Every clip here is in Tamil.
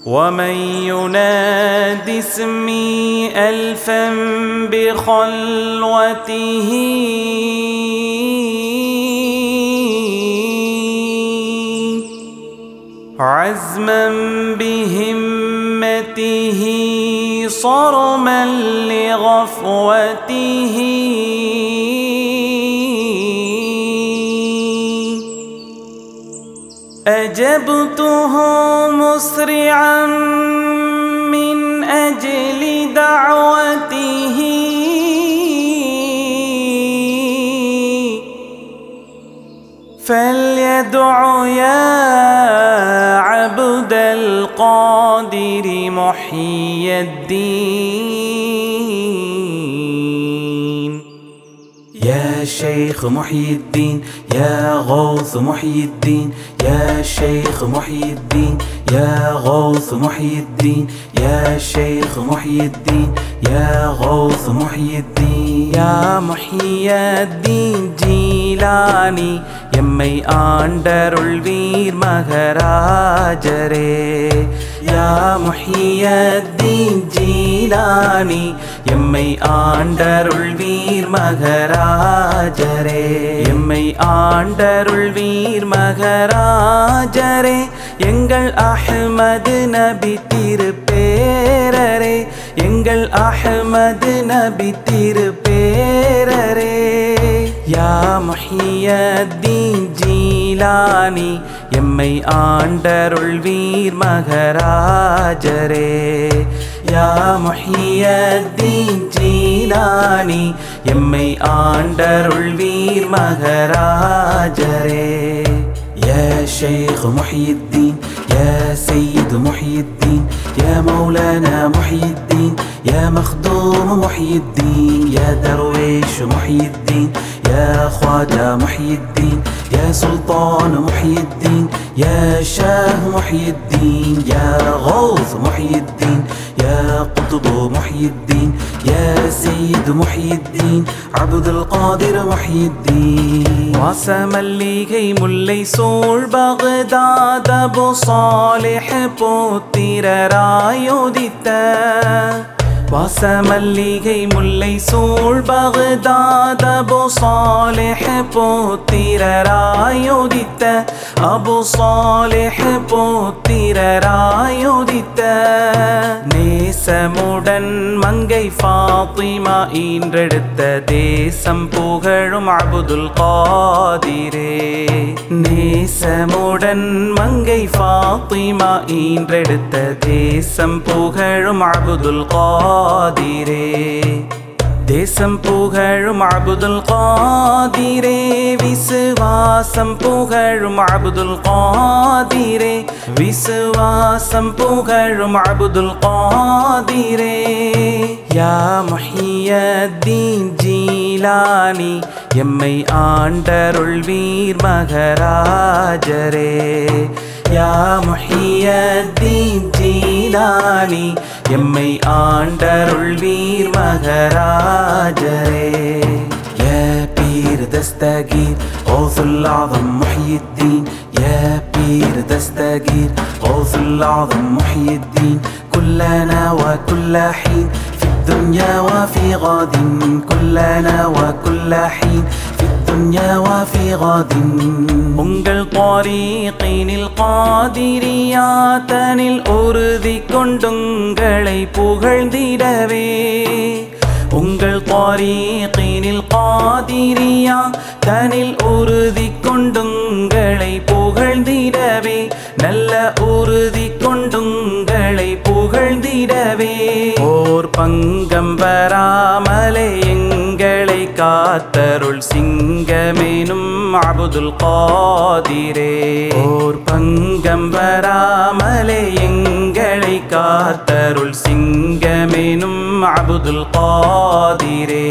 ومن ينادي اسمي ألفا بخلوته عزما بهمته صرما لغفوته أجبته مسرعا من أجل دعوته فليدع يا عبد القادر محيي الدين. يا شيخ محيي الدين يا غوث محيي الدين، يا شيخ محيي الدين يا غوث محيي الدين، يا شيخ محيي الدين يا غوث محيي الدين. يا محيي الدين ஜீலானி எம்மை ஆண்டருள்வீர் மகராஜரே. யா முஹியத்தீன் ஜீலானி எம்மை ஆண்டருள்வீர் மகராஜரே. எம்மை ஆண்டருள்வீர் மகராஜரே. எங்கள் அஹ்மது நபி திருப்பேரரே, எங்கள் அஹ்மது நபி திருப்பேரரே. யா முஹியத்தீன் ஜீலானி எம்மை ஆண்டருள்வீர் மகராஜரே. யா முஹியத்தீன் ஜீலானி எம்மை ஆண்டருள்வீர் மகராஜரே. يا شيخ محيي الدين يا سيد محيي الدين يا مولانا محيي الدين يا مخدوم محيي الدين يا درويش محيي الدين يا خواجة محيي الدين يا سلطان محيي الدين يا شاه محيي الدين يا غوث محيي الدين يا قطب محيي الدين يا سيد محيي الدين عبد القادر محيي الدين. வாசமல்லிகை முல்லை சூழ் பகதாத் அபு சாலிஹ் புத்திரராயுதித்த, வாசமல்லிகை முல்லை சூழ் பகதாத் அபு சாலிஹ் புத்திரராயுதித்த, அபு சாலிஹ் புத்திரராயுதித்த. நேசமுடன் மங்கை ஃபாத்திமா ஈன்றெடுத்த தேசம் புகழும் அப்துல் காதிரே. நேசமுடன் மங்கை ஃபாத்திமா ஈன்றெடுத்த தேசம் புகழும் அப்துல் காதிரே. தேசம் புகழும் அப்துல் காதிரே. விசுவாசம் புகழும் அப்துல் காதிரே. விசுவாசம் புகழும் அப்துல் காதிரே. யா முஹியத்தீன் ஜீலானி எம்மை ஆண்டருள்வீர் மகராஜரே. யா முஹியத்தீன் ஜீலானி எம்மை ஆண்டருள்வீர் மகராஜரே. யா பீர் தஸ்தகீர் கௌசுல் ஆதம் முஹியி الدين يا بير دستجير غوث الأعظم محيي الدين. كلنا وكل حين في الدنيا وفي غد، كلنا وكل حين في الدنيا وفي غد. உங்கள் طريقினில் காதிரியாத்தனில் உறுதி கொண்டுங்களை புகழ்ந்திடவே. உங்கள் طريقினில் காதிரியா தனில் உறுதி கொண்டுங்களை புகழ்ந்திடவே. நல்ல உறுதி கொண்டுங்களை புகழ்ந்திடவே. ஓர் பங்கம் வராமலே எங்களை காத்தருள் சிங்கமேனும் அப்துல் காதிரே. ஓர் பங்கம் வராமலே எங்களை காத்தருள் சிங்கமேனும் அப்துல் காதிரே.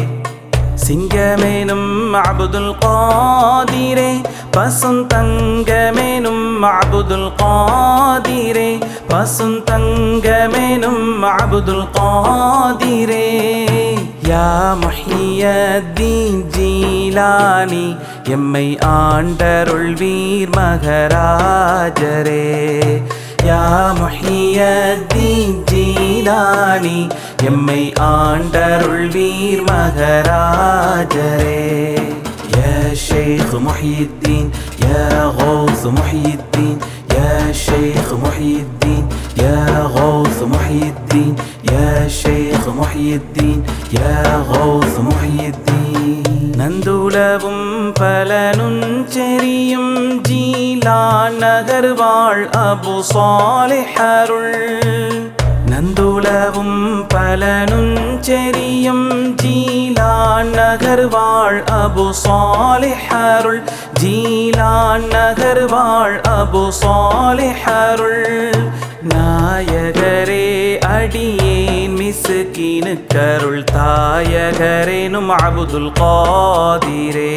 சிங்கமேனும் அப்துல் காதிரே. பசுந்தங்கமேனும் அப்துல் காதிரே. பசுந்தங்கமேனும் அப்துல் காதிரே. யா முஹியத்தீன் ஜீலானி எம்மை ஆண்டருள்வீர் மகராஜரே. யா முஹியத்தீன் ஜீலானி எம்மை ஆண்டருள்வீர் மகராஜரே. யா ஷேக் முஹியத்தீன் யா கௌஸ் முஹியத்தீன் யா ஷேக் முஹியத்தீன் யா கௌஸ் முஹியத்தீன் யா ஷேக் முஹியத்தீன் யா கௌஸ் முஹியத்தீன். நந்துலவும் பலனுஞ்செரியும் ஜீலான் நகர்வாழ் அபு சாலிஹ் அருள். நந்துலவும் பலனுஞ்செரியும் ஜீலான் நகர்வாழ் அபு சாலிஹ் அருள். ஜீலான் நகர்வாழ் அபு சாலிஹ் அருள். நாயகரே அடியேன் மிஸ்கீனுக்கருள் தாயகரேனும் அப்துல் காதிரே.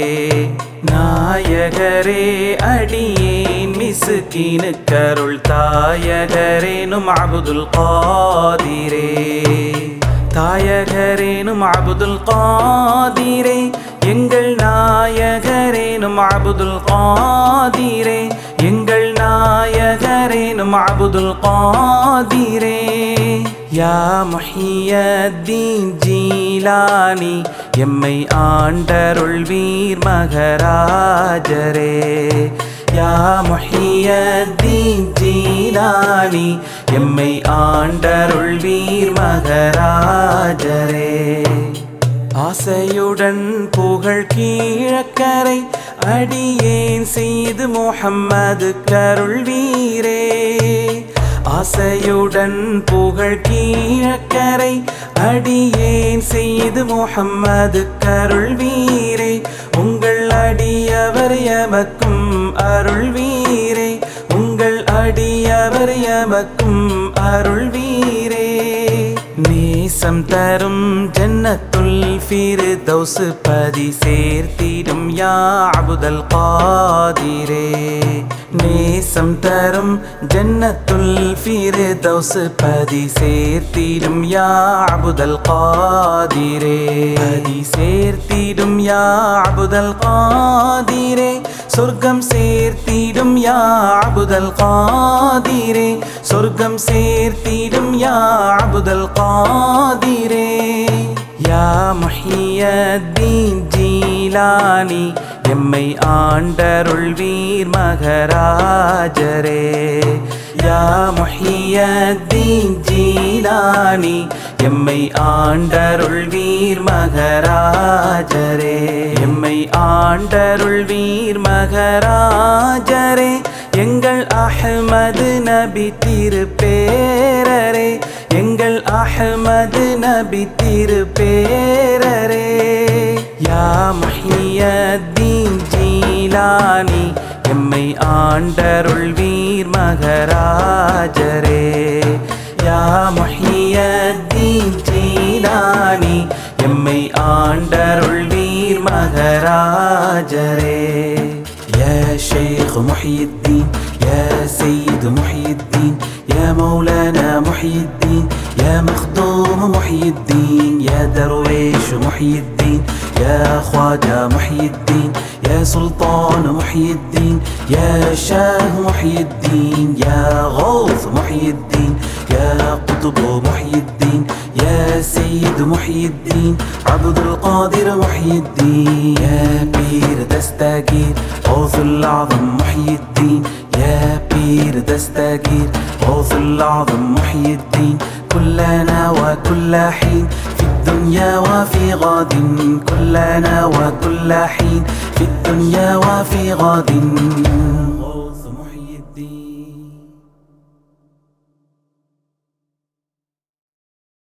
நாயகரே அடியேன் மிஸ்கீனுக்கருள் தாயகரேனும் அப்துல் காதிரே. தாயகரேனும் அப்துல் காதிரே எங்கள் நாயகரேனும் அப்துல் காதிரே. எங்கள் நாயகரேனும் அப்துல் காதிரே. யா முஹியத்தீன் ஜீலானி எம்மை ஆண்டருள்வீர் மகராஜரே. யா முஹியத்தீன் ஜீலானி எம்மை ஆண்டருள்வீர் மகராஜரே. ஆசையுடன் புகழ் கீழக்கரை அடியேன் செய்து முஹம்மது கருள்வீரே. ஆசையுடன் புகழ் கீழக்கரை அடியேன் செய்து முஹம்மது கருள்வீரே. உங்கள் அடியவர் எமக்கும் அருள்வீரே. உங்கள் அடியவர் எமக்கும் அருள்வீரே. நேசம் தரும் ஜன்னத்துல் ஃபிர்தௌஸ் பதி சேர்த்திடும் யா அப்துல் காதிரே. நேசம் தரும் ஜன்னத்துல் ஃபிர்தௌஸ் பதி சேர்த்திடும் யா அப்துல் காதிரே. பதி சேர்த்திடும் யா அப்துல் காதிரே. சொர்க்கம் சேர்த்திடும் யா அப்துல் காதிரே. சொர்க்கம் சேர்த்திடும் யா அப்துல் காதிரே. யா முஹியத்தீன் ஜீலானி எம்மை ஆண்டருள்வீர் மகராஜரே. யா முஹியத்தீன் ஜீலானி எம்மை ஆண்டருள்வீர் மகராஜரே. எம்மை ஆண்டருள்வீர் மகராஜரே. எங்கள் அஹ்மது நபி திருப்பேரரே. எங்கள் அஹ்மது நபி திருப்பேரரே. யா முஹியத்தீன் ஜீலானி எம்மை ஆண்டருள்வீர் மகராஜரே. யா முஹியத்தீன் ஜீலானி எம்மை ஆண்டருள்வீர் மகராஜரே. யா ஷேக் முஹியத்தீன் யா سيد محي الدين يا مولانا محي الدين يا مخدوم محي الدين يا درويش محي الدين يا خواجة محي الدين يا سلطان محي الدين يا شاه محي الدين يا غوث محي الدين يا قطب محي الدين يا سيد محي الدين عبد القادر محي الدين يا بير دستاجير غوث الأعظم محي الدين يا بير دستاجير غوث الأعظم محي الدين كلنا وكل حين في الدنيا وفي غد. كلنا وكل حين في الدنيا وفي غد.